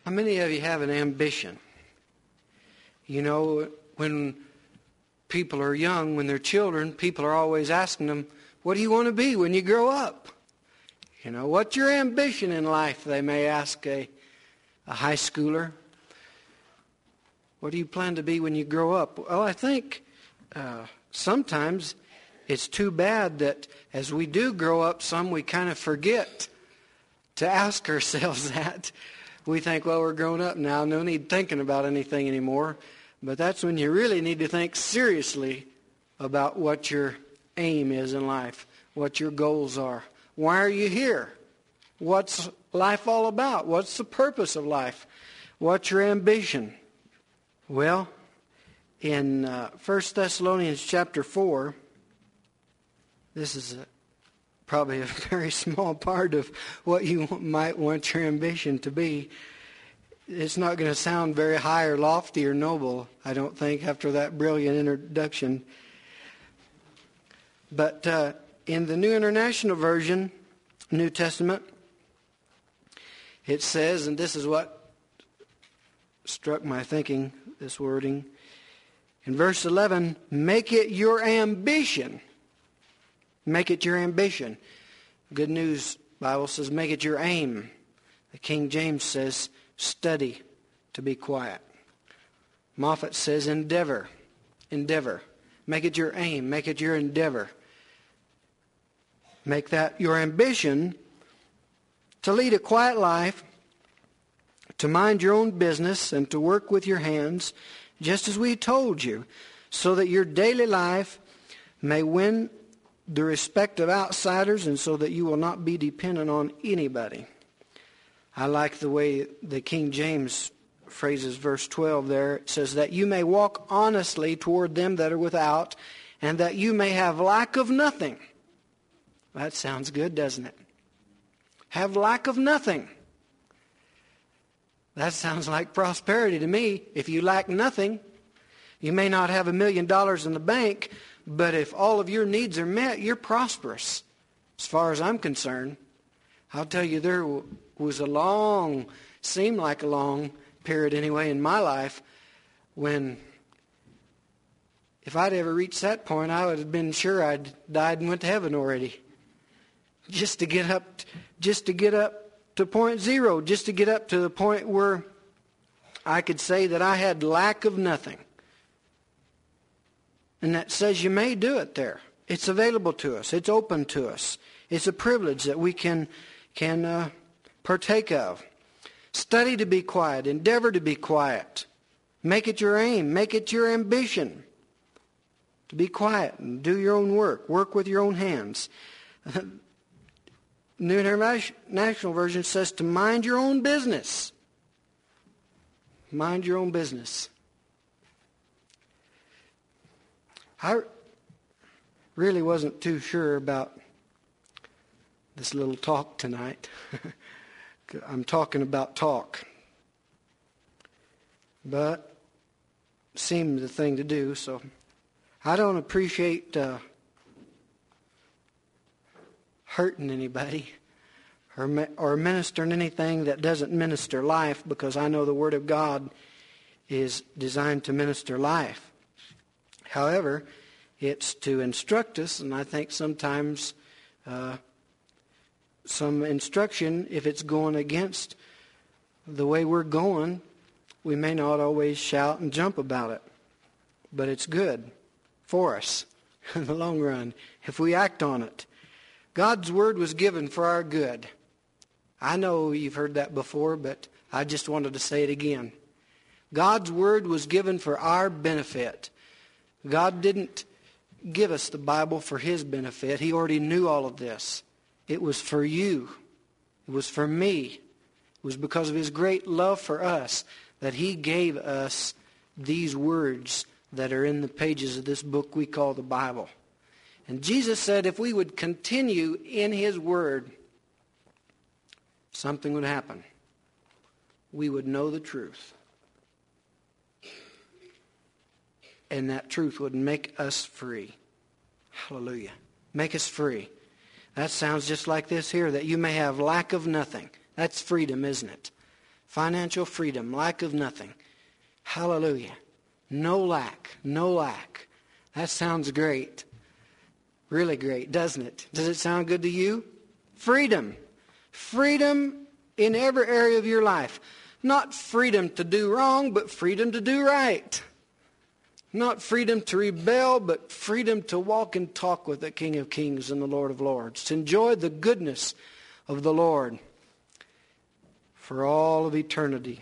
How many of you have an ambition? You know, when people are young, when they're children, people are always asking them, what do you want to be when you grow up? You know, what's your ambition in life? They may ask a high schooler. What do you plan to be when you grow up? Well, I think sometimes it's too bad that as we do grow up, we kind of forget to ask ourselves that. We think, well, we're grown up now, no need thinking about anything anymore. But that's when you really need to think seriously about what your aim is in life, what your goals are. Why are you here? What's life all about? What's the purpose of life? What's your ambition? Well, in 1 Thessalonians chapter 4, this is probably a very small part of what you might want your ambition to be. It's not going to sound very high or lofty or noble, I don't think, after that brilliant introduction. But in the New International Version, New Testament, it says, and this is what struck my thinking, this wording, in verse 11, make it your ambition. Make it your ambition. Good News Bible says, make it your aim. The King James says, study to be quiet. Moffat says, endeavor. Endeavor. Make it your aim. Make it your endeavor. Make that your ambition to lead a quiet life, to mind your own business, and to work with your hands, just as we told you, so that your daily life may win the respect of outsiders, and so that you will not be dependent on anybody. I like the way the King James phrases verse 12 there. It says, that you may walk honestly toward them that are without, and that you may have lack of nothing. That sounds good, doesn't it? Have lack of nothing. That sounds like prosperity to me. If you lack nothing, you may not have $1 million in the bank, but if all of your needs are met, you're prosperous. As far as I'm concerned, I'll tell you, there was seemed like a long period anyway in my life when if I'd ever reached that point, I would have been sure I'd died and went to heaven already. Just to get up to point zero, just to get up to the point where I could say that I had lack of nothing. And that says you may do it there. It's available to us. It's open to us. It's a privilege that we can partake of. Study to be quiet. Endeavor to be quiet. Make it your aim. Make it your ambition. To be quiet and do your own work. Work with your own hands. New International Version says to mind your own business. Mind your own business. I really wasn't too sure about this little talk tonight. I'm talking about talk. But it seemed the thing to do, so I don't appreciate hurting anybody or ministering anything that doesn't minister life, because I know the Word of God is designed to minister life. However, it's to instruct us, and I think sometimes some instruction, if it's going against the way we're going, we may not always shout and jump about it. But it's good for us in the long run if we act on it. God's Word was given for our good. I know you've heard that before, but I just wanted to say it again. God's Word was given for our benefit. God didn't give us the Bible for His benefit. He already knew all of this. It was for you. It was for me. It was because of His great love for us that He gave us these words that are in the pages of this book we call the Bible. And Jesus said if we would continue in His Word, something would happen. We would know the truth. And that truth would make us free. Hallelujah. Make us free. That sounds just like this here, that you may have lack of nothing. That's freedom, isn't it? Financial freedom, lack of nothing. Hallelujah. No lack, no lack. That sounds great. Really great, doesn't it? Does it sound good to you? Freedom. Freedom in every area of your life. Not freedom to do wrong, but freedom to do right. Not freedom to rebel, but freedom to walk and talk with the King of Kings and the Lord of Lords. To enjoy the goodness of the Lord for all of eternity.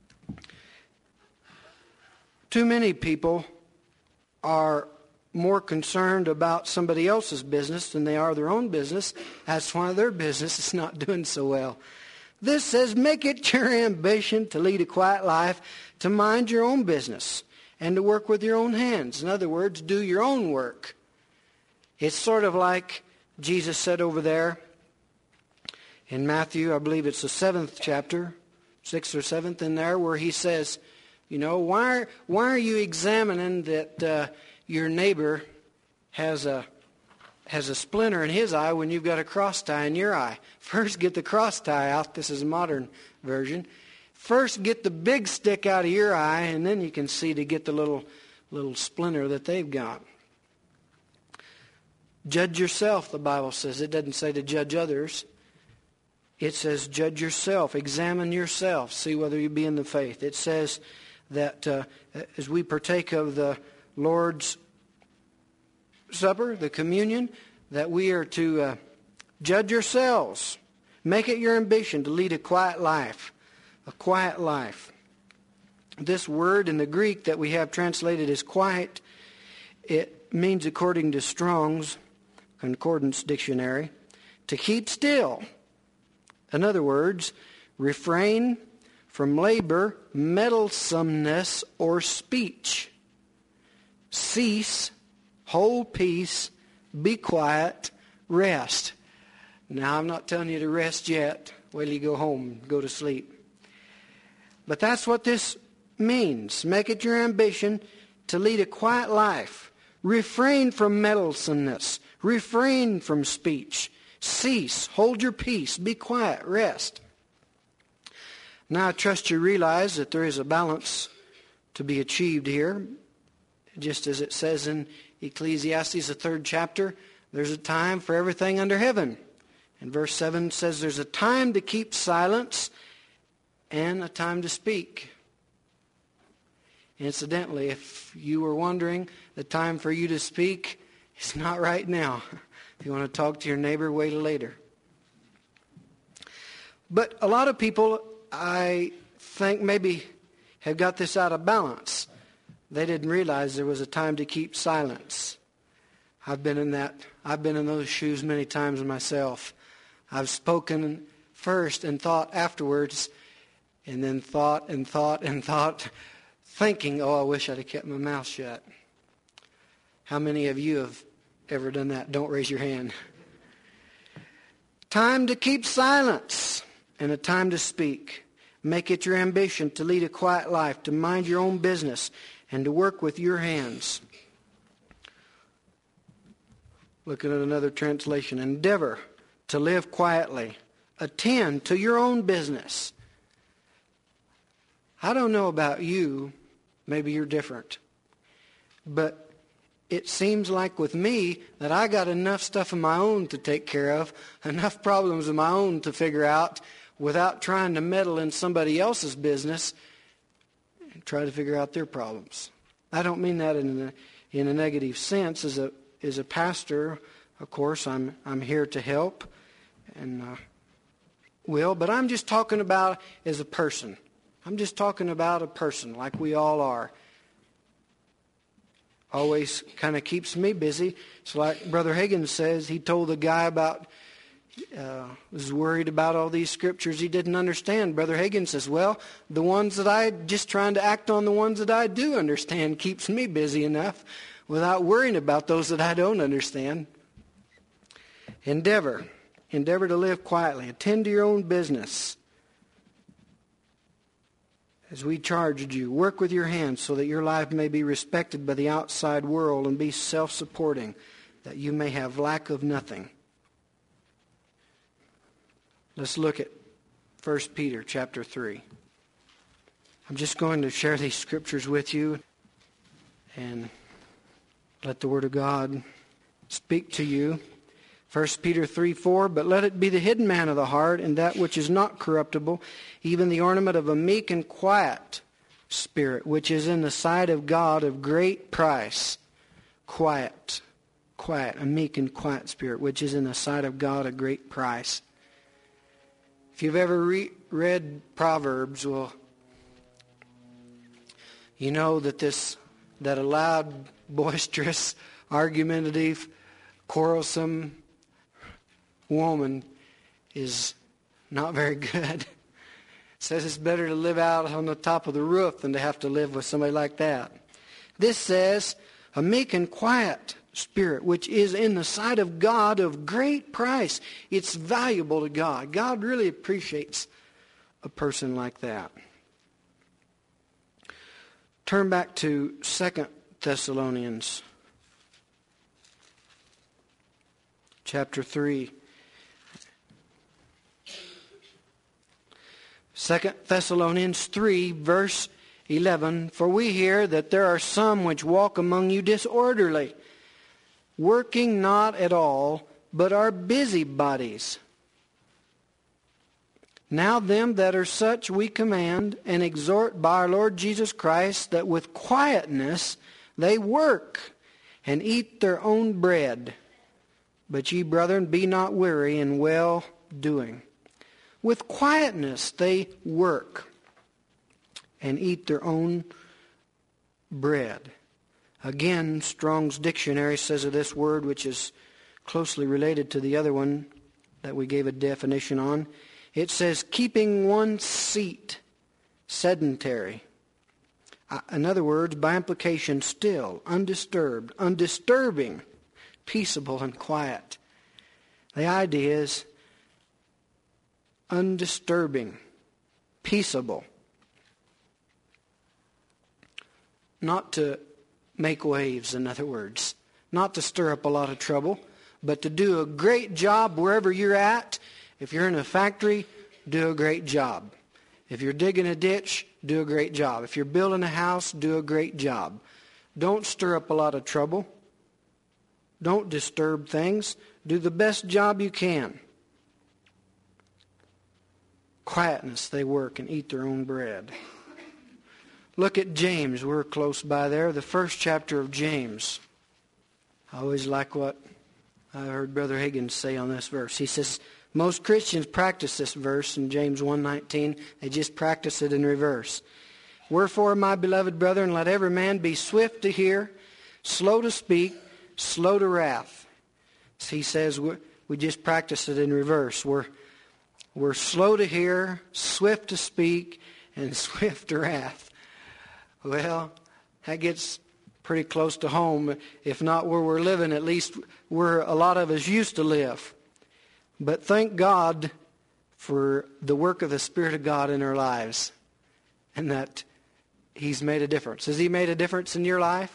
Too many people are more concerned about somebody else's business than they are their own business. That's why their business is not doing so well. This says, make it your ambition to lead a quiet life, to mind your own business, and to work with your own hands. In other words, do your own work. It's sort of like Jesus said over there in Matthew, I believe it's the 7th chapter, 6th or 7th in there, where he says, you know, why are you examining that your neighbor has a splinter in his eye when you've got a cross tie in your eye? First get the cross tie out. This is a modern version. First get the big stick out of your eye, and then you can see to get the little splinter that they've got. Judge yourself, the Bible says. It doesn't say to judge others. It says judge yourself. Examine yourself. See whether you be in the faith. It says that as we partake of the Lord's Supper, the communion, that we are to judge yourselves. Make it your ambition to lead a quiet life. A quiet life. This word in the Greek that we have translated as quiet, it means, according to Strong's Concordance Dictionary, to keep still. In other words, refrain from labor, meddlesomeness, or speech. Cease, hold peace, be quiet, rest. Now, I'm not telling you to rest yet. Wait till you go home, go to sleep. But that's what this means. Make it your ambition to lead a quiet life. Refrain from meddlesomeness. Refrain from speech. Cease, hold your peace, be quiet, rest. Now, I trust you realize that there is a balance to be achieved here. Just as it says in Ecclesiastes, the 3rd chapter, there's a time for everything under heaven. And verse 7 says there's a time to keep silence and a time to speak. Incidentally, if you were wondering, the time for you to speak is not right now. If you want to talk to your neighbor, wait later. But a lot of people, I think, maybe have got this out of balance. They didn't realize there was a time to keep silence. I've been in those shoes many times myself. I've spoken first and thought afterwards, and then thought and thought and thought, thinking, oh, I wish I'd have kept my mouth shut. How many of you have ever done that? Don't raise your hand. Time to keep silence and a time to speak. Make it your ambition to lead a quiet life, to mind your own business, and to work with your hands. Looking at another translation. Endeavor to live quietly. Attend to your own business. I don't know about you. Maybe you're different. But it seems like with me that I got enough stuff of my own to take care of, enough problems of my own to figure out without trying to meddle in somebody else's business and try to figure out their problems. I don't mean that in a negative sense. As a pastor, of course, I'm here to help and will, but I'm just talking about as a person. I'm just talking about a person like we all are. Always kind of keeps me busy. It's like Brother Higgins says, he told the guy about, was worried about all these scriptures he didn't understand. Brother Higgins says, well, the ones that I, just trying to act on the ones that I do understand keeps me busy enough without worrying about those that I don't understand. Endeavor to live quietly. Attend to your own business. As we charged you, work with your hands so that your life may be respected by the outside world and be self-supporting, that you may have lack of nothing. Let's look at 1 Peter chapter 3. I'm just going to share these scriptures with you and let the Word of God speak to you. 1 Peter 3:4, but let it be the hidden man of the heart, and that which is not corruptible, even the ornament of a meek and quiet spirit, which is in the sight of God of great price. Quiet, a meek and quiet spirit, which is in the sight of God of great price. If you've ever read Proverbs, well, you know that a loud, boisterous, argumentative, quarrelsome woman is not very good. It says it's better to live out on the top of the roof than to have to live with somebody like that. This says, a meek and quiet spirit, which is in the sight of God of great price. It's valuable to God. God really appreciates a person like that. Turn back to 2 Thessalonians chapter 3. 2 Thessalonians 3, verse 11. For we hear that there are some which walk among you disorderly, working not at all, but are busybodies. Now them that are such we command and exhort by our Lord Jesus Christ, that with quietness they work and eat their own bread. But ye, brethren, be not weary in well-doing. With quietness they work and eat their own bread. Again, Strong's Dictionary says of this word, which is closely related to the other one that we gave a definition on, it says keeping one's seat, sedentary. In other words, by implication, still, undisturbed, undisturbing, peaceable and quiet. The idea is undisturbing, peaceable. Not to make waves, in other words. Not to stir up a lot of trouble, but to do a great job wherever you're at. If you're in a factory, do a great job. If you're digging a ditch, do a great job. If you're building a house, do a great job. Don't stir up a lot of trouble. Don't disturb things. Do the best job you can. Quietness, they work and eat their own bread. Look at James. We're close by there. The first chapter of James. I always like what I heard Brother Higgins say on this verse. He says, most Christians practice this verse in James 1:19. They just practice it in reverse. Wherefore, my beloved brethren, let every man be swift to hear, slow to speak, slow to wrath. So he says we just practice it in reverse. We're slow to hear, swift to speak, and swift to wrath. Well, that gets pretty close to home. If not where we're living, at least where a lot of us used to live. But thank God for the work of the Spirit of God in our lives, and that He's made a difference. Has He made a difference in your life?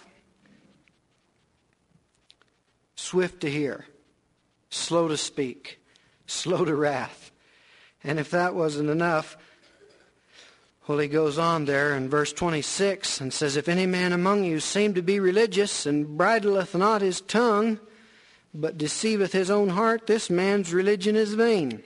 Swift to hear, slow to speak, slow to wrath. And if that wasn't enough, well, he goes on there in verse 26 and says, if any man among you seem to be religious and bridleth not his tongue, but deceiveth his own heart, this man's religion is vain.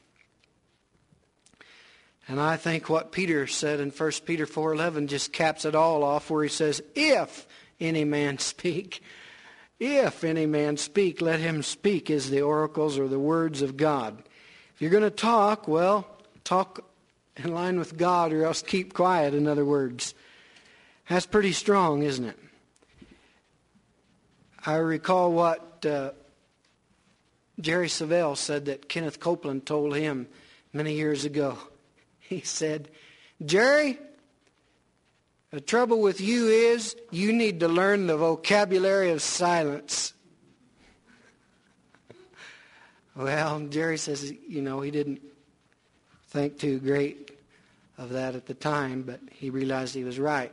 And I think what Peter said in 1 Peter 4:11 just caps it all off, where he says, if any man speak, let him speak as the oracles or the words of God. If you're going to talk, well, talk in line with God, or else keep quiet, in other words. That's pretty strong, isn't it? I recall what Jerry Savelle said that Kenneth Copeland told him many years ago. He said, Jerry, the trouble with you is you need to learn the vocabulary of silence. Well, Jerry says, he didn't think too great of that at the time, but he realized he was right.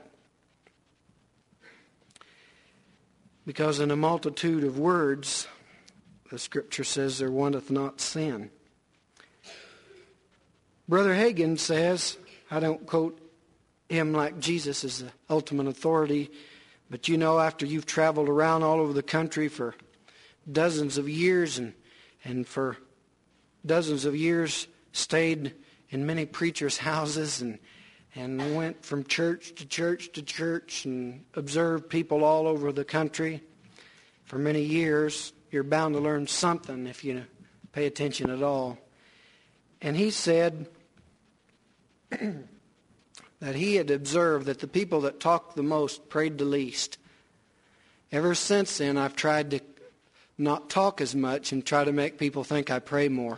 Because in a multitude of words, the Scripture says there wanteth not sin. Brother Hagin says, I don't quote him like Jesus as the ultimate authority. But you know, after you've traveled around all over the country for dozens of years and for dozens of years stayed in many preachers' houses and went from church to church to church and observed people all over the country for many years, you're bound to learn something if you pay attention at all. And he said that he had observed that the people that talked the most prayed the least. Ever since then, I've tried to not talk as much and try to make people think I pray more.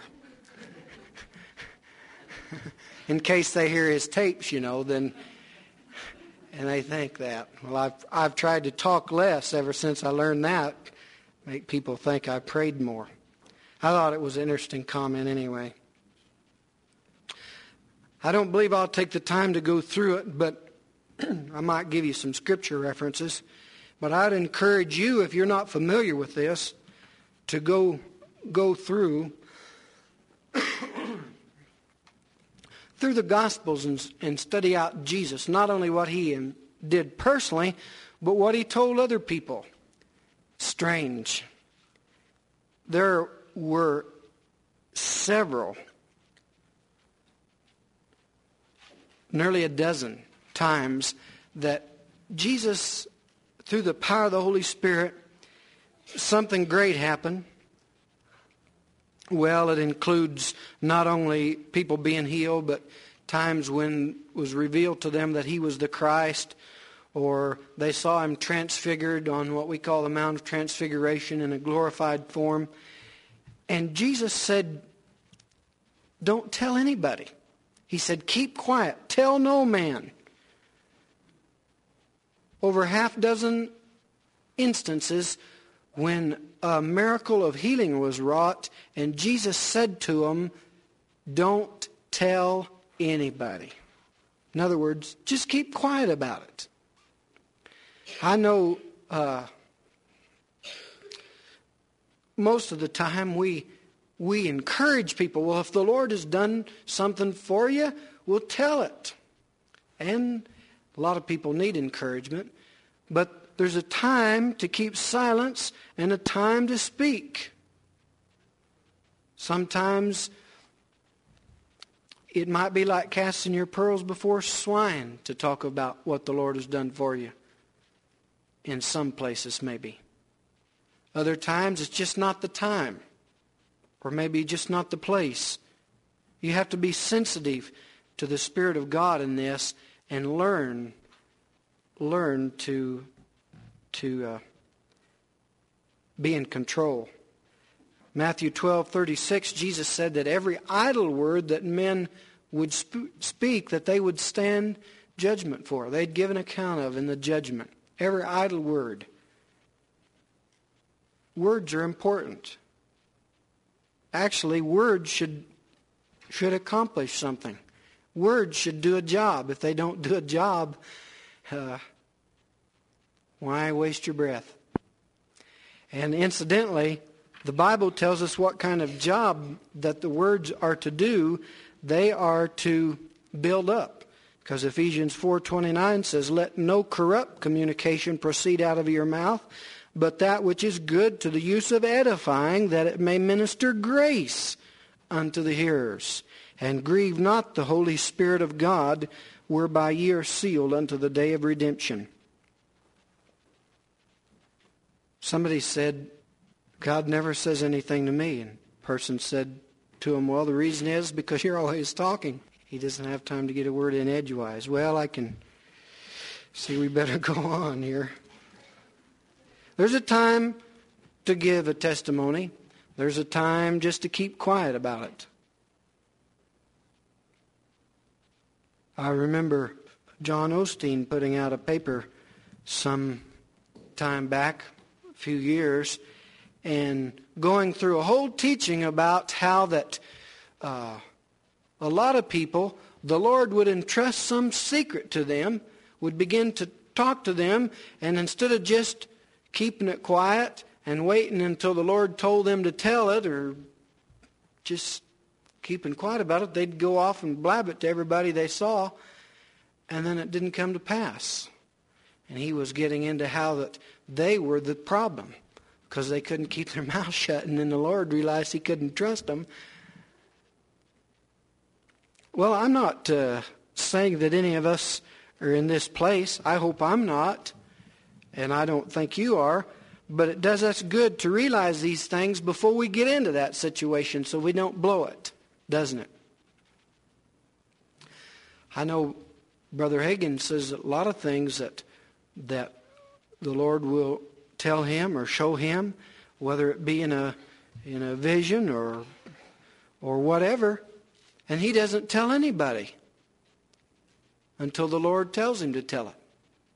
In case they hear his tapes, then, and they think that. Well, I've tried to talk less ever since I learned that, make people think I prayed more. I thought it was an interesting comment anyway. I don't believe I'll take the time to go through it, but I might give you some scripture references. But I'd encourage you, if you're not familiar with this, to go through the Gospels and study out Jesus, not only what he did personally, but what he told other people. Strange. There were several, nearly a dozen times that Jesus, through the power of the Holy Spirit, something great happened. Well, it includes not only people being healed, but times when it was revealed to them that he was the Christ, or they saw him transfigured on what we call the Mount of Transfiguration in a glorified form. And Jesus said, don't tell anybody. He said, keep quiet. Tell no man. Over half dozen instances when a miracle of healing was wrought, and Jesus said to them, don't tell anybody. In other words, just keep quiet about it. I know most of the time we encourage people. Well, if the Lord has done something for you, we'll tell it. And a lot of people need encouragement. But there's a time to keep silence and a time to speak. Sometimes it might be like casting your pearls before swine to talk about what the Lord has done for you. In some places, maybe. Other times, it's just not the time. Or maybe just not the place. You have to be sensitive to the Spirit of God in this and learn to be in control. Matthew 12:36, Jesus said that every idle word that men would speak, that they would stand judgment for. They'd give an account of in the judgment. Every idle word. Words are important. Actually, words should accomplish something. Words should do a job. If they don't do a job, why waste your breath? And incidentally, the Bible tells us what kind of job that the words are to do. They are to build up. Because Ephesians 4:29 says, let no corrupt communication proceed out of your mouth, but that which is good to the use of edifying, that it may minister grace unto the hearers. And grieve not the Holy Spirit of God, whereby ye are sealed unto the day of redemption. Somebody said, God never says anything to me. And a person said to him, well, the reason is because you're always talking. He doesn't have time to get a word in edgewise. Well, I can see we better go on here. There's a time to give a testimony. There's a time just to keep quiet about it. I remember John Osteen putting out a paper some time back, a few years, and going through a whole teaching about how that a lot of people, the Lord would entrust some secret to them, would begin to talk to them, and instead of just keeping it quiet and waiting until the Lord told them to tell it, or just keeping quiet about it, they'd go off and blab it to everybody they saw. and then it didn't come to pass. And he was getting into how that they were the problem because they couldn't keep their mouth shut, and then the Lord realized he couldn't trust them. Well, I'm not saying that any of us are in this place. I hope I'm not, and I don't think you are. But it does us good to realize these things before we get into that situation so we don't blow it, doesn't it? I know Brother Hagin says a lot of things that the Lord will tell him or show him, whether it be in a vision or whatever, and he doesn't tell anybody until the Lord tells him to tell it.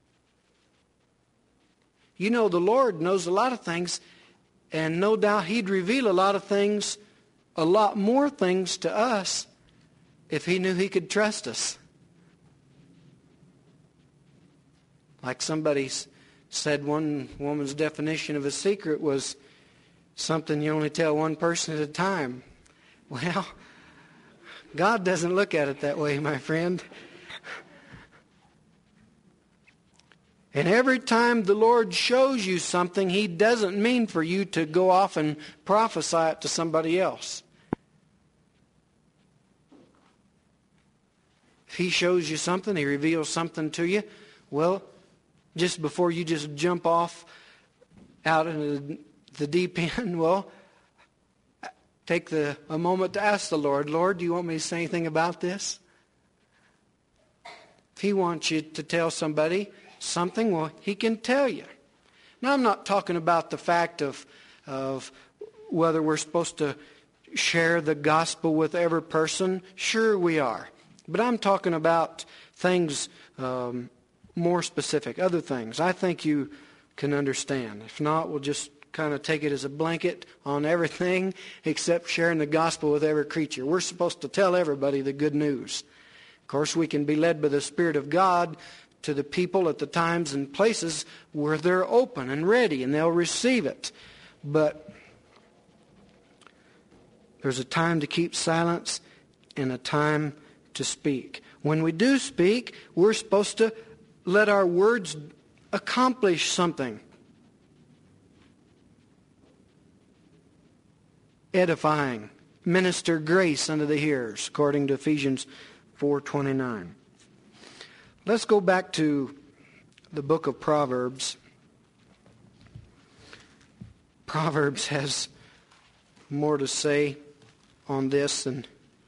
You know, the Lord knows a lot of things, and no doubt he'd reveal a lot of things, a lot more things to us if he knew he could trust us. Like somebody said, one woman's definition of a secret was something you only tell one person at a time. Well, God doesn't look at it that way, my friend. And every time the Lord shows you something, he doesn't mean for you to go off and prophesy it to somebody else. If he shows you something, he reveals something to you, well, just before you just jump off out into the deep end, well, take a moment to ask the Lord, Lord, do you want me to say anything about this? If he wants you to tell somebody something, well, he can tell you. Now, I'm not talking about the fact of whether we're supposed to share the gospel with every person. Sure we are. But I'm talking about things more specific, other things I think you can understand. If not, we'll just kind of take it as a blanket on everything except sharing the gospel with every creature. We're supposed to tell everybody the good news. Of course, we can be led by the Spirit of God to the people at the times and places where they're open and ready and they'll receive it. But there's a time to keep silence and a time to speak. When we do speak, we're supposed to let our words accomplish something. Edifying, minister grace unto the hearers, according to Ephesians 4:29. Let's go back to the book of Proverbs. Proverbs has more to say on this than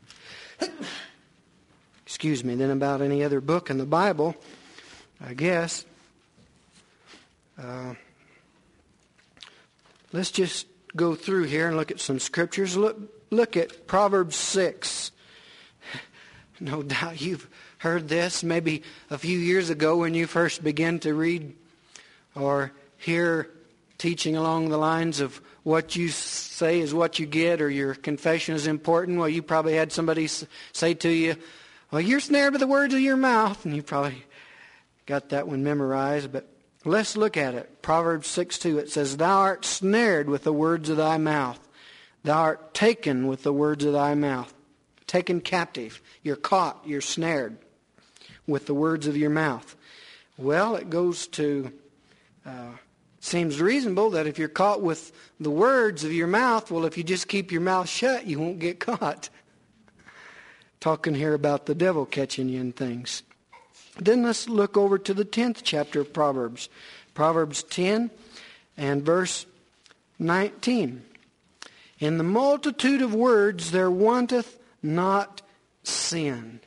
than about any other book in the Bible, I guess. Let's just go through here and look at some scriptures. Look at Proverbs 6. No doubt you've heard this maybe a few years ago when you first began to read or hear teaching along the lines of what you say is what you get, or your confession is important. Well, you probably had somebody say to you, well, you're snared by the words of your mouth. And you probably got that one memorized. But let's look at it. Proverbs 6:2, it says, Thou art snared with the words of thy mouth. Thou art taken with the words of thy mouth. Taken captive. You're caught. You're snared with the words of your mouth. Well, it goes to, seems reasonable that if you're caught with the words of your mouth, well, if you just keep your mouth shut, you won't get caught. Talking here about the devil catching you and things. Then let's look over to the 10th chapter of Proverbs. Proverbs 10 and verse 19. In the multitude of words there wanteth not sin.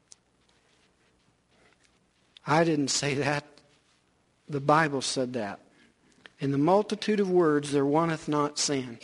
I didn't say that. The Bible said that. In the multitude of words there wanteth not sin.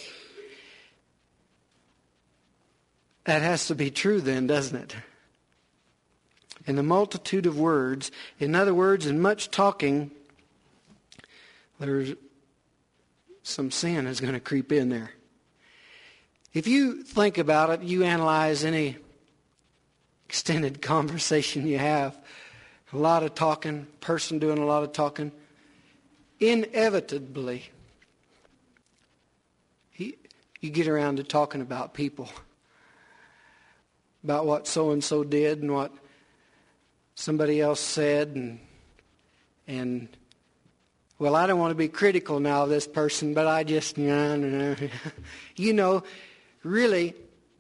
That has to be true then, doesn't it? In the multitude of words, in other words, in much talking, there's some sin is going to creep in there. If you think about it, you analyze any extended conversation you have, a lot of talking, person doing a lot of talking, inevitably, you get around to talking about people, about what so-and-so did and what somebody else said, and well, I don't want to be critical now of this person, but I just, really,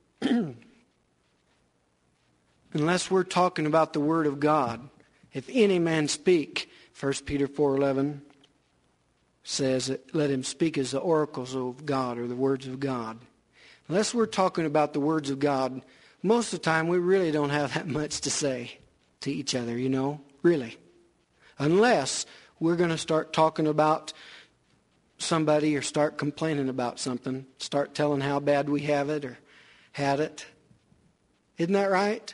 unless we're talking about the Word of God, if any man speak, 1 Peter 4:11 says, let him speak as the oracles of God or the words of God. Unless we're talking about the words of God, most of the time we really don't have that much to say to each other, really. Unless we're going to start talking about somebody or start complaining about something, start telling how bad we have it or had it. Isn't that right?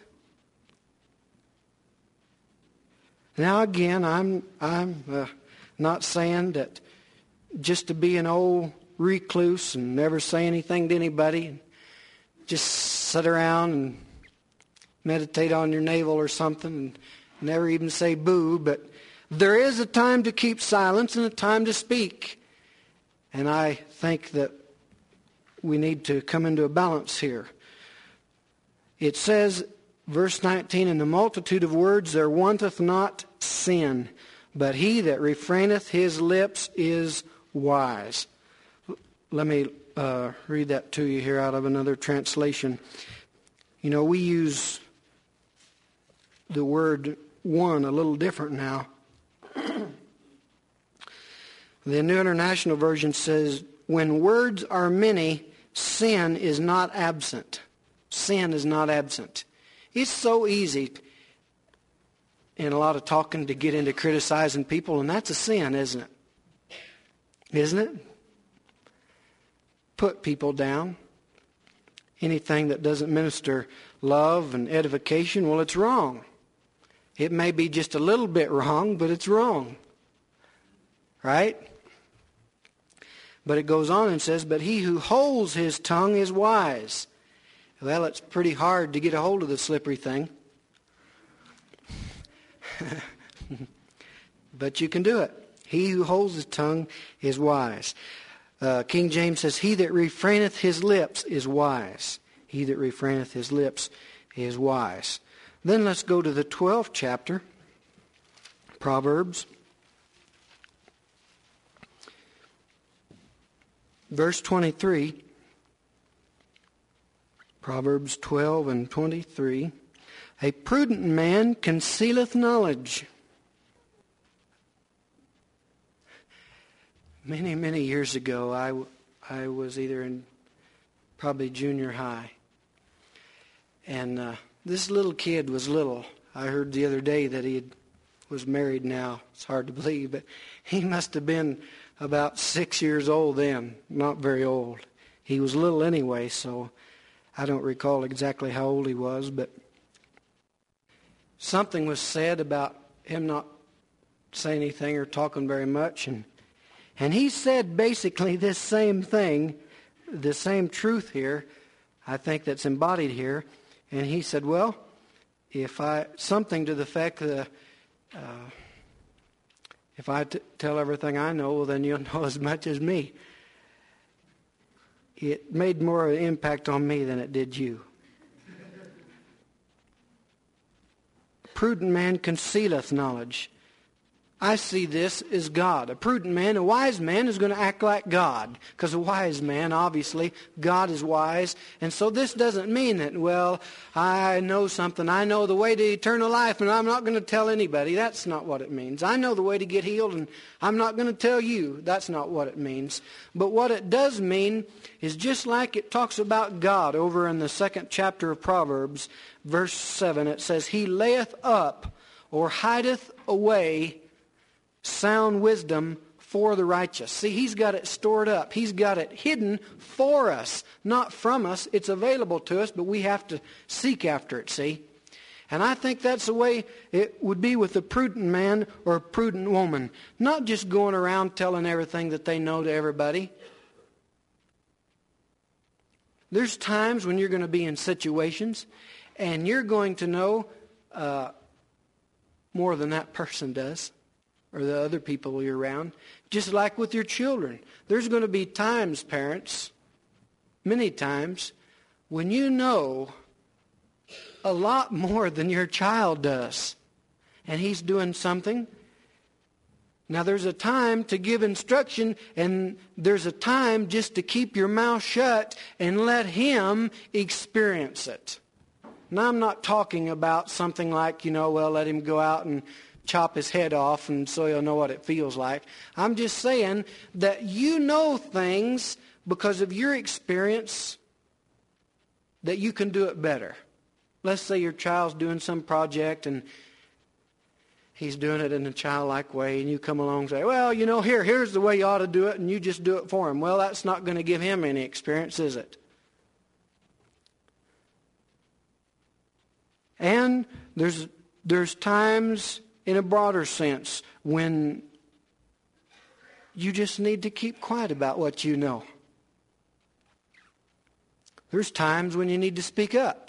Now again, I'm not saying that just to be an old recluse and never say anything to anybody, and just sit around and meditate on your navel or something and never even say boo, but there is a time to keep silence and a time to speak. And I think that we need to come into a balance here. It says, verse 19, in the multitude of words there wanteth not sin, but he that refraineth his lips is wise. Let me read that to you here out of another translation. We use the word one a little different now. The New International Version says, when words are many, sin is not absent. Sin is not absent. It's so easy in a lot of talking to get into criticizing people, and that's a sin, isn't it? Isn't it? Put people down. Anything that doesn't minister love and edification, well, it's wrong. It may be just a little bit wrong, but it's wrong. Right? But it goes on and says, but he who holds his tongue is wise. Well, it's pretty hard to get a hold of the slippery thing. But you can do it. He who holds his tongue is wise. King James says, he that refraineth his lips is wise. He that refraineth his lips is wise. Then let's go to the 12th chapter, Proverbs. Verse 23, Proverbs 12 and 23. A prudent man concealeth knowledge. Many, many years ago, I was either in probably junior high. And this little kid was little. I heard the other day that he was married now. It's hard to believe, but he must have been about 6 years old then, not very old. He was little anyway, so I don't recall exactly how old he was, but something was said about him not saying anything or talking very much, and he said basically this same thing, the same truth here, I think that's embodied here, and he said, well, something to the effect that if I tell everything I know, well, then you'll know as much as me. It made more of an impact on me than it did you. Prudent man concealeth knowledge. I see this as God. A prudent man, a wise man is going to act like God. Because a wise man, obviously, God is wise. And so this doesn't mean that, well, I know something. I know the way to eternal life and I'm not going to tell anybody. That's not what it means. I know the way to get healed and I'm not going to tell you. That's not what it means. But what it does mean is just like it talks about God over in the 2nd chapter of Proverbs, verse 7, it says, he layeth up or hideth away sound wisdom for the righteous. See, he's got it stored up. He's got it hidden for us, not from us. It's available to us, but we have to seek after it, see? And I think that's the way it would be with a prudent man or a prudent woman. Not just going around telling everything that they know to everybody. There's times when you're going to be in situations and you're going to know more than that person does, or the other people you're around. Just like with your children. There's going to be times, parents, many times, when you know a lot more than your child does. and he's doing something. Now there's a time to give instruction, and there's a time just to keep your mouth shut and let him experience it. Now I'm not talking about something like, let him go out and chop his head off and so he'll know what it feels like. I'm just saying that you know things because of your experience that you can do it better. Let's say your child's doing some project and he's doing it in a childlike way, and you come along and say, well, here's the way you ought to do it, and you just do it for him. Well, that's not going to give him any experience, is it? And there's times in a broader sense when you just need to keep quiet about what you know. There's times when you need to speak up.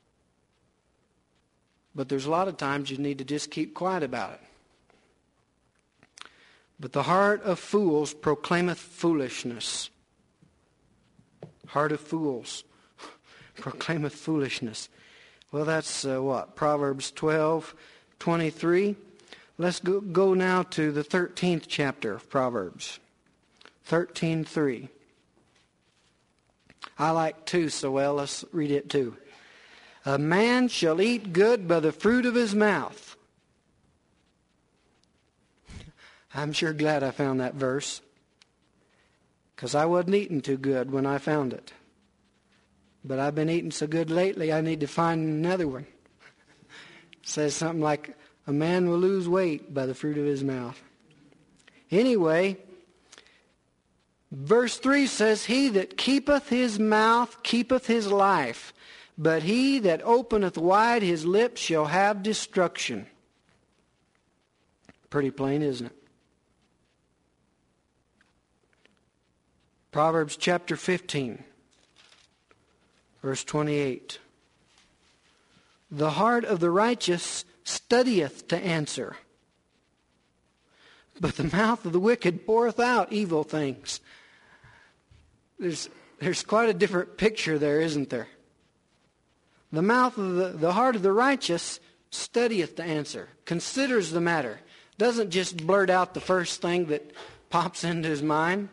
But there's a lot of times you need to just keep quiet about it. But the heart of fools proclaimeth foolishness. Heart of fools proclaimeth foolishness. Well, that's Proverbs 12:23. Let's go now to the 13th chapter of Proverbs. 13:3. I like 2 so well. Let's read it too. A man shall eat good by the fruit of his mouth. I'm sure glad I found that verse, because I wasn't eating too good when I found it. But I've been eating so good lately, I need to find another one. It says something like, a man will lose weight by the fruit of his mouth. Anyway, verse 3 says, he that keepeth his mouth keepeth his life, but he that openeth wide his lips shall have destruction. Pretty plain, isn't it? Proverbs chapter 15, verse 28. The heart of the righteous studieth to answer, but the mouth of the wicked poureth out evil things. There's quite a different picture there, isn't there? The mouth of the heart of the righteous studieth to answer, considers the matter, doesn't just blurt out the first thing that pops into his mind.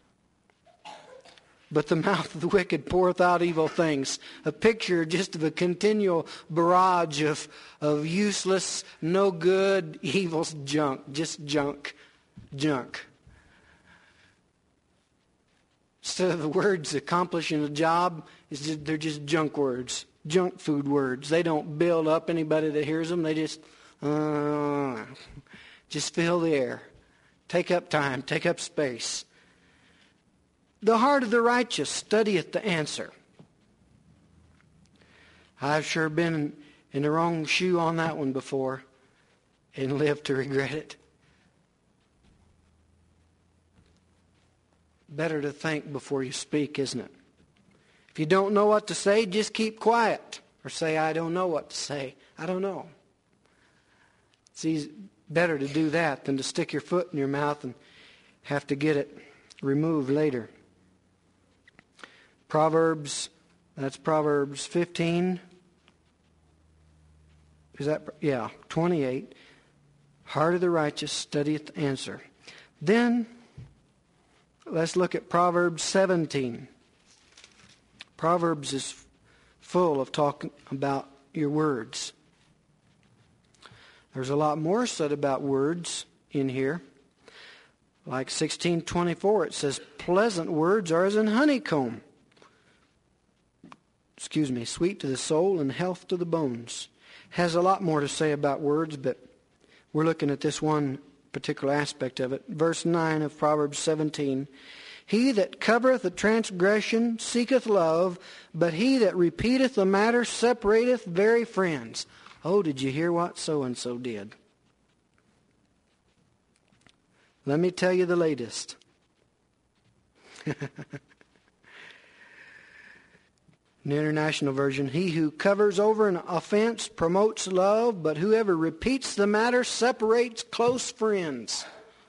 But the mouth of the wicked poureth out evil things. A picture just of a continual barrage of useless, no good, evil junk. Just junk. Instead of the words accomplishing a job, they're just junk words. Junk food words. They don't build up anybody that hears them. They just fill the air. Take up time. Take up space. The heart of the righteous studieth to answer. I've sure been in the wrong shoe on that one before and lived to regret it. Better to think before you speak, isn't it? If you don't know what to say, just keep quiet. Or say, I don't know what to say. I don't know. It's better to do that than to stick your foot in your mouth and have to get it removed later. That's Proverbs 15. Is that, 28. Heart of the righteous studieth answer. Then, let's look at Proverbs 17. Proverbs is full of talking about your words. There's a lot more said about words in here. Like 16:24, it says, pleasant words are as an honeycomb. Sweet to the soul and health to the bones. Has a lot more to say about words, but we're looking at this one particular aspect of it. Verse 9 of Proverbs 17. He that covereth a transgression seeketh love, but he that repeateth the matter separateth very friends. Oh, did you hear what so-and-so did? Let me tell you the latest. In the International Version, he who covers over an offense promotes love, but whoever repeats the matter separates close friends.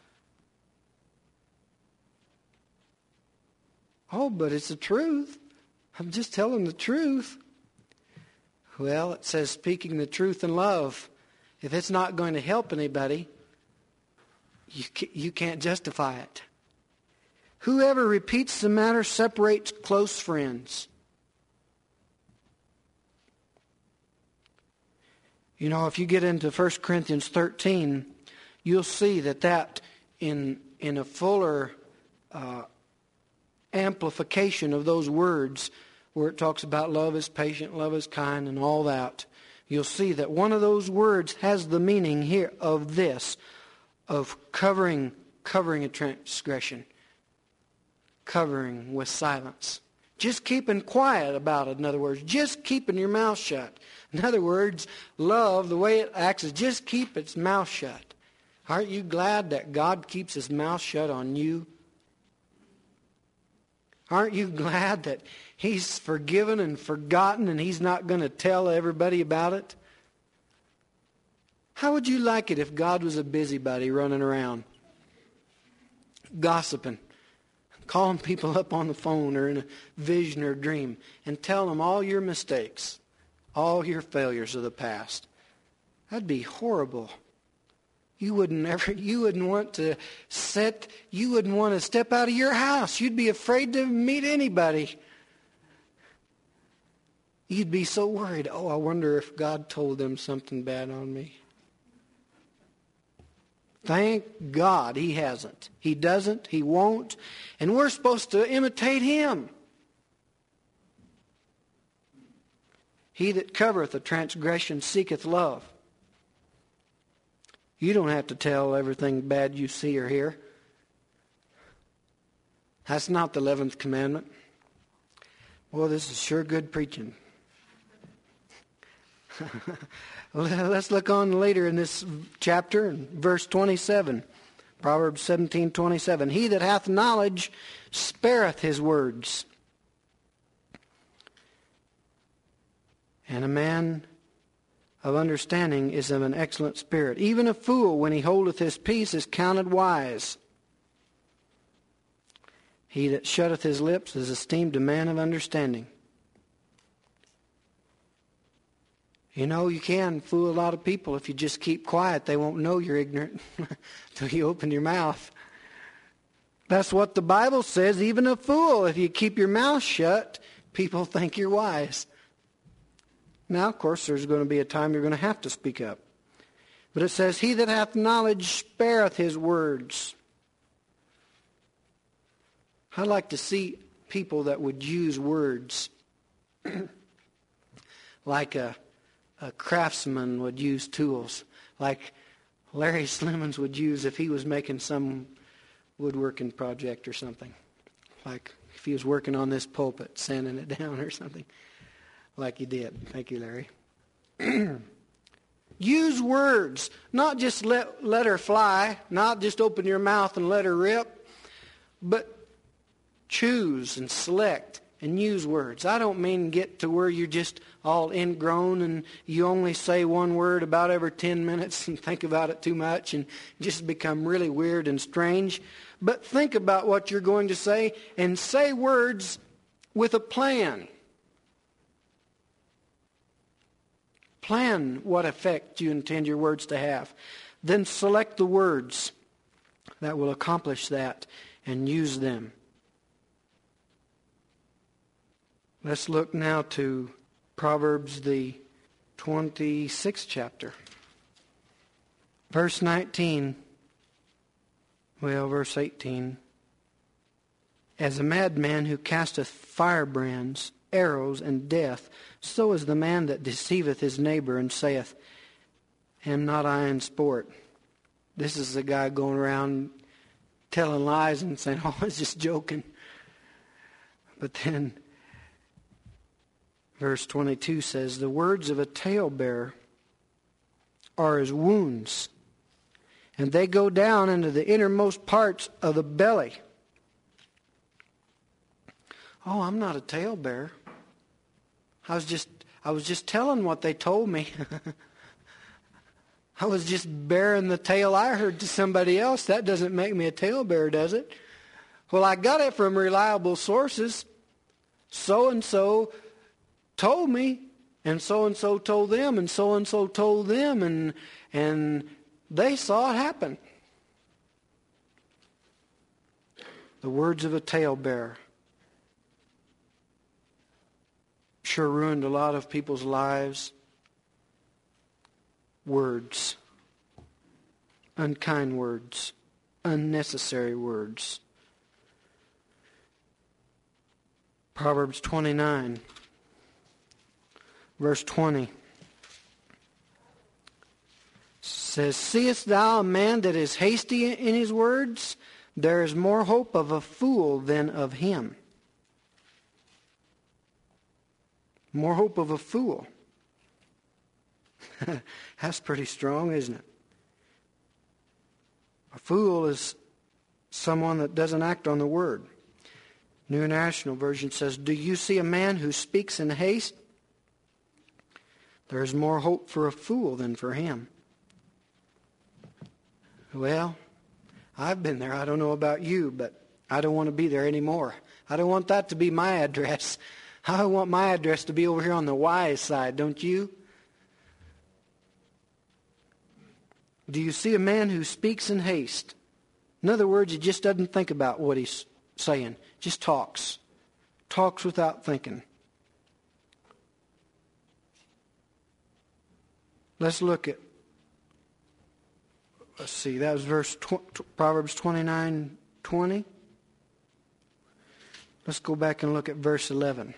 Oh, but it's the truth. I'm just telling the truth. Well, it says speaking the truth in love if it's not going to help anybody, you can't justify it. Whoever repeats the matter separates close friends. You know, if you get into 1 Corinthians 13, you'll see that in a fuller amplification of those words, where it talks about love is patient, love is kind, and all that, you'll see that one of those words has the meaning here of this, of covering a transgression, covering with silence. Just keeping quiet about it, in other words. Just keeping your mouth shut. In other words, love, the way it acts, is just keep its mouth shut. Aren't you glad that God keeps his mouth shut on you? Aren't you glad that he's forgiven and forgotten and he's not going to tell everybody about it? How would you like it if God was a busybody running around, gossiping, calling people up on the phone or in a vision or dream and telling them all your mistakes, all your failures of the past? That'd be horrible. You wouldn't want to step out of your house. You'd be afraid to meet anybody. You'd be so worried. Oh, I wonder if God told them something bad on me. Thank God he hasn't. He doesn't. He won't. And we're supposed to imitate him. He that covereth a transgression seeketh love. You don't have to tell everything bad you see or hear. That's not the 11th commandment. Well, this is sure good preaching. Let's look on later in this chapter, verse 27. Proverbs 17:27. He that hath knowledge spareth his words, and a man of understanding is of an excellent spirit. Even a fool, when he holdeth his peace, is counted wise. He that shutteth his lips is esteemed a man of understanding. You know, you can fool a lot of people if you just keep quiet. They won't know you're ignorant until you open your mouth. That's what the Bible says. Even a fool, if you keep your mouth shut, people think you're wise. Now, of course, there's going to be a time you're going to have to speak up. But it says, he that hath knowledge spareth his words. I'd like to see people that would use words like a craftsman would use tools, like Larry Slimmons would use if he was making some woodworking project or something. Like if he was working on this pulpit, sanding it down or something. Like you did. Thank you, Larry. Use words. Not just let her fly. Not just open your mouth and let her rip. But choose and select and use words. I don't mean get to where you're just all ingrown and you only say one word about every 10 minutes and think about it too much and just become really weird and strange. But think about what you're going to say and say words with a plan. Plan what effect you intend your words to have. Then select the words that will accomplish that and use them. Let's look now to Proverbs, the 26th chapter. Verse 19. Verse 18. As a madman who casteth firebrands, arrows, and death, so is the man that deceiveth his neighbor and saith, Am not I in sport? This is the guy going around telling lies and saying, I was just joking. But then verse 22 says, The words of a talebearer are as wounds, and they go down into the innermost parts of the belly. Oh, I'm not a talebearer. I was just telling what they told me. I was just bearing the tale I heard to somebody else. That doesn't make me a talebearer, does it? Well, I got it from reliable sources. So-and-so told me, and so told them, and so told them, and they saw it happen. The words of a talebearer sure ruined a lot of people's lives. Words. Unkind words. Unnecessary words. Proverbs 29, verse 20 says, "Seest thou a man that is hasty in his words? There is more hope of a fool than of him." More hope of a fool. That's pretty strong, isn't it? A fool is someone that doesn't act on the word. New International Version says, "Do you see a man who speaks in haste? There is more hope for a fool than for him." Well, I've been there. I don't know about you, but I don't want to be there anymore. I don't want that to be my address. I want my address to be over here on the wise side, don't you? Do you see a man who speaks in haste? In other words, he just doesn't think about what he's saying. Just talks. Talks without thinking. Let's look at, that was Proverbs 29:20. Let's go back and look at verse 11.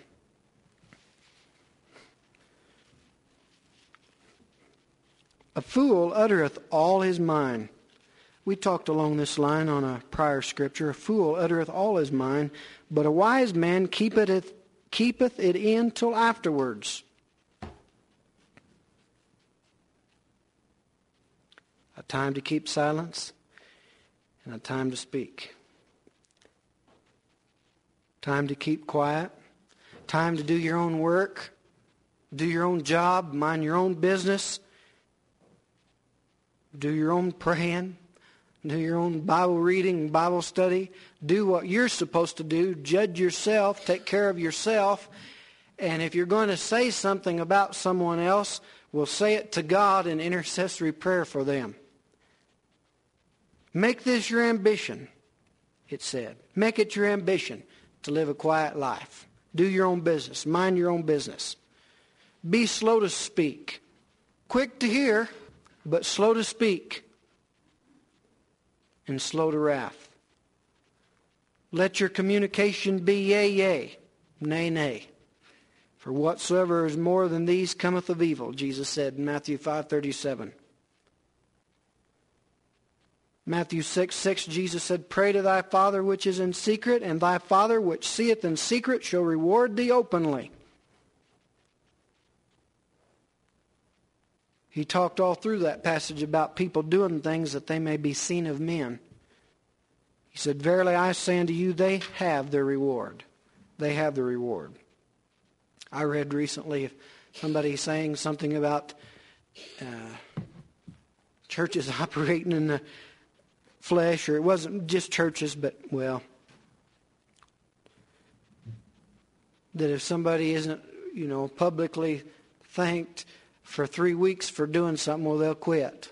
"A fool uttereth all his mind." We talked along this line on a prior scripture. "A fool uttereth all his mind, but a wise man keepeth it in till afterwards." A time to keep silence and a time to speak. Time to keep quiet. Time to do your own work. Do your own job. Mind your own business. Do your own praying. Do your own Bible reading, Bible study. Do what you're supposed to do. Judge yourself. Take care of yourself. And if you're going to say something about someone else, we'll say it to God in intercessory prayer for them. Make this your ambition, it said. Make it your ambition to live a quiet life. Do your own business. Mind your own business. Be slow to speak. Quick to hear, but slow to speak. And slow to wrath. Let your communication be yea, yea, nay, nay. For whatsoever is more than these cometh of evil, Jesus said in Matthew 5:37. Matthew 6:6, Jesus said, "Pray to thy Father which is in secret, and thy Father which seeth in secret shall reward thee openly." He talked all through that passage about people doing things that they may be seen of men. He said, "Verily I say unto you, they have their reward." They have the reward. I read recently somebody saying something about churches operating in the flesh, or it wasn't just churches, but, well, that if somebody isn't, publicly thanked for 3 weeks for doing something, well, they'll quit.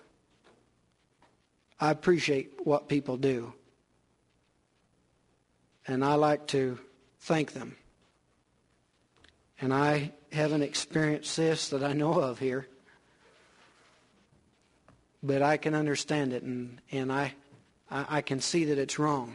I appreciate what people do. And I like to thank them. And I haven't experienced this that I know of here. But I can understand it, and I can see that it's wrong.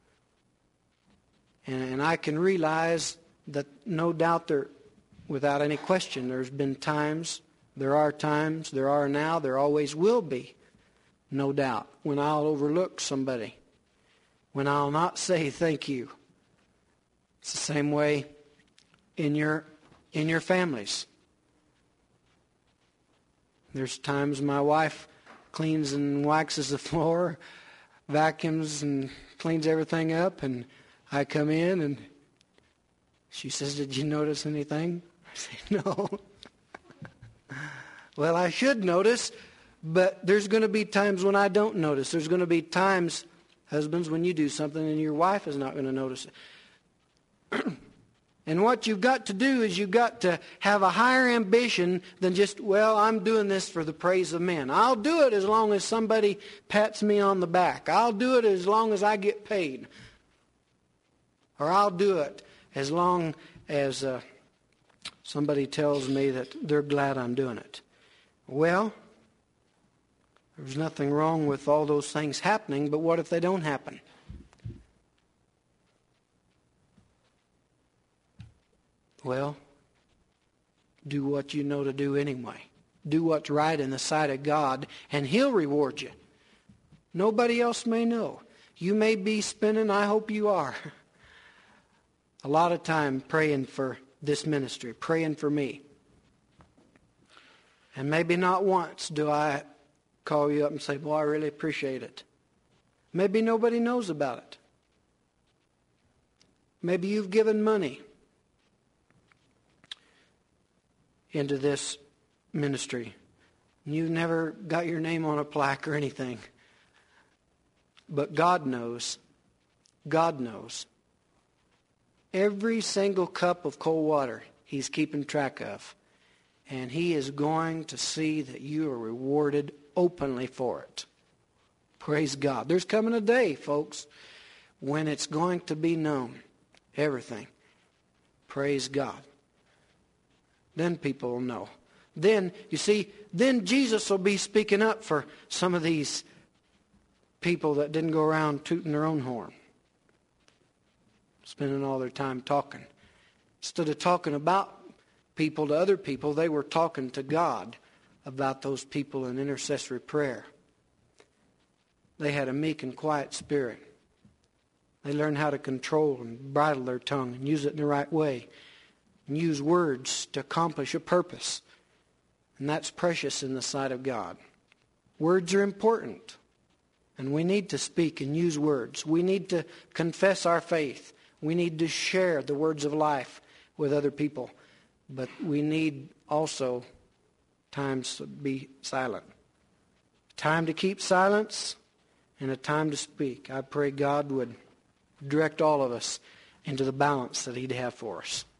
And I can realize that no doubt without any question, there are times, there are now, there always will be, no doubt, when I'll overlook somebody, when I'll not say thank you. It's the same way in your families. There's times my wife cleans and waxes the floor, vacuums and cleans everything up, and I come in and she says, "Did you notice anything?" I say, "No." Well, I should notice, but there's going to be times when I don't notice. There's going to be times, husbands, when you do something and your wife is not going to notice it. And what you've got to do is you've got to have a higher ambition than just, well, I'm doing this for the praise of men. I'll do it as long as somebody pats me on the back. I'll do it as long as I get paid. Or I'll do it as long as somebody tells me that they're glad I'm doing it. Well, there's nothing wrong with all those things happening, but what if they don't happen? Well, do what you know to do anyway. Do what's right in the sight of God, and He'll reward you. Nobody else may know. You may be spending, I hope you are, a lot of time praying for this ministry, praying for me. And maybe not once do I call you up and say, boy, I really appreciate it. Maybe nobody knows about it. Maybe you've given money into this ministry. You've never got your name on a plaque or anything. But God knows. God knows. Every single cup of cold water He's keeping track of. And He is going to see that you are rewarded openly for it. Praise God. There's coming a day, folks, when it's going to be known. Everything. Praise God. Then people will know. Then, you see, then Jesus will be speaking up for some of these people that didn't go around tooting their own horn. Spending all their time talking. Instead of talking about people to other people, they were talking to God about those people in intercessory prayer. They had a meek and quiet spirit. They learned how to control and bridle their tongue and use it in the right way. And use words to accomplish a purpose. And that's precious in the sight of God. Words are important. And we need to speak and use words. We need to confess our faith. We need to share the words of life with other people. But we need also times to be silent. Time to keep silence and a time to speak. I pray God would direct all of us into the balance that He'd have for us.